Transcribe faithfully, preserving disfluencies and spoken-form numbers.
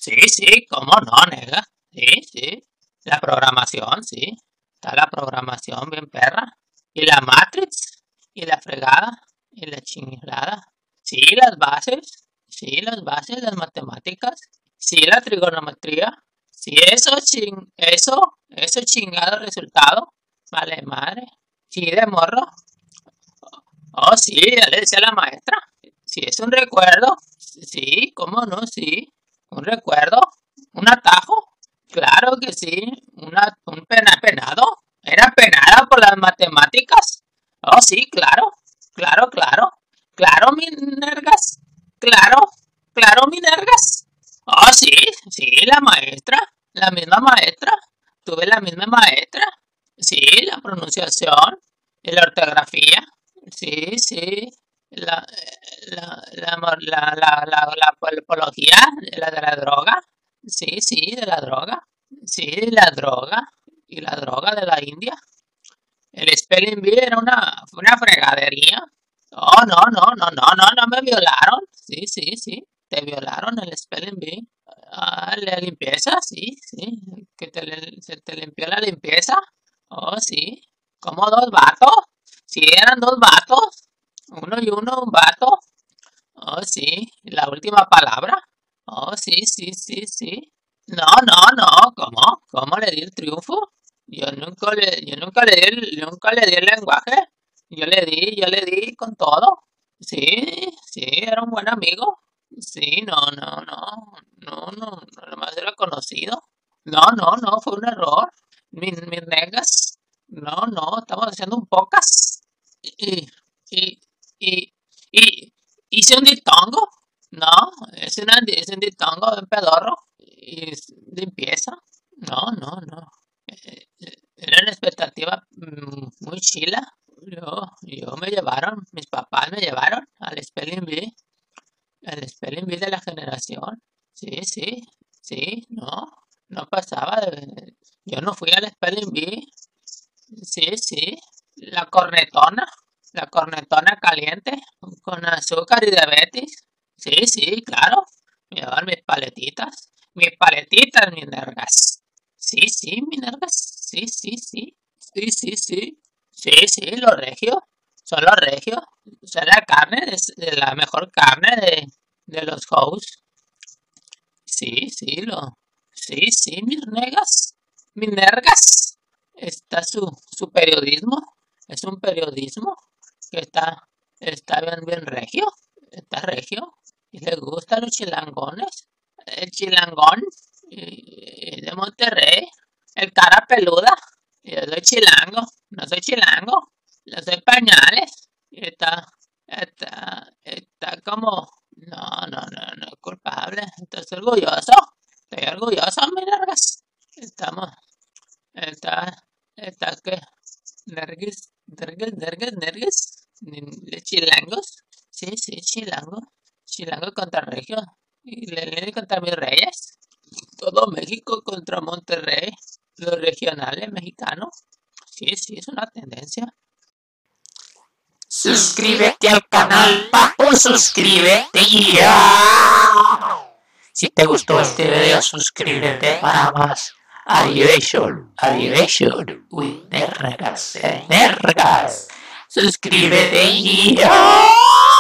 Sí, sí, cómo no, nega. Sí, sí. La programación, sí. Está la programación bien perra. Y la Matrix, y la fregada, y la chingada. Sí, las bases. Sí, las bases, las matemáticas. Sí, la trigonometría. Sí, eso ching, eso, eso chingado resultado. Vale, madre. Sí, de morro. Oh, sí, ya le decía a la maestra. Sí, es un recuerdo. Sí, cómo no, sí. Un recuerdo. Un atajo. Claro que sí. Una, un pena, penado. Era penada por las matemáticas. Oh, sí, claro. Claro, claro. Claro, mi nergas. Claro. Claro, mi nergas. Oh, sí, sí, la maestra. La misma maestra. Tuve la misma maestra. Sí, la pronunciación y la ortografía. Sí, sí. La, la, la, la, la, la, la, la apología de la, de la droga. Sí, sí, de la droga. Sí, la droga. Y la droga de la India. El spelling bee era una, una fregadería. Oh, no, no, no, no, no, no me violaron. Sí, sí, sí. Te violaron el spelling bee. Ah, la limpieza, sí, sí. Que te, se te limpió la limpieza. Oh, sí. Como dos vatos. Sí, eran dos vatos. Uno y uno, un vato. Oh, sí. La última palabra. Oh, sí, sí, sí, sí. No, no, no. ¿Cómo? ¿Cómo le di el triunfo? Yo nunca le, yo nunca le di el, nunca le di el lenguaje. Yo le di, yo le di con todo. Sí, sí, era un buen amigo. Sí, no, no, no. No, no, no, nomás era conocido. No, no, no, fue un error. Mis, mis negas. No, no, estamos haciendo un podcast. Y, y, y, y, hice un diptongo. No, es, una, es un diptongo de un pedorro. Y es limpieza. No, no, no. Eh, eh, Era una expectativa mm, muy chila. Yo, yo me llevaron, mis papás me llevaron al Spelling Bee, al Spelling Bee de la generación. Sí, sí, sí, no, no pasaba de... Yo no fui al Spelling Bee. Sí, sí, la cornetona, la cornetona caliente con azúcar y diabetes. Sí, sí, claro. Me llevaban mis paletitas, mis paletitas, mis nergas. Sí, sí, mis nergas. Sí, sí, sí. Sí, sí, sí. Sí, sí, los regios. Son los regios. O sea, la carne es de la mejor carne de, de los hosts. Sí, sí, lo. Sí, sí, mis negas. Mis nergas. Está su, su periodismo. Es un periodismo que está, está bien, bien regio. Está regio. Y le gustan los chilangones. El chilangón y- y de Monterrey. El cara peluda. Yo soy chilango. No soy chilango. Yo soy pañales. Y está, está, está como... No, no, no, no es culpable. Estoy orgulloso. Estoy orgulloso, mi largas. Estamos, está, está que, nergues, nergues, nergues, nergues, de chilangos. Sí, sí, chilango. Chilango contra Regio. Y Lele contra mis reyes. Todo México contra Monterrey. Los regionales mexicanos. Sí, sí, es una tendencia. Suscríbete al canal o suscríbete ya. Si te gustó este video, suscríbete para más. Arrivation, arrivation, uy, nergas, nergas. Suscríbete ya.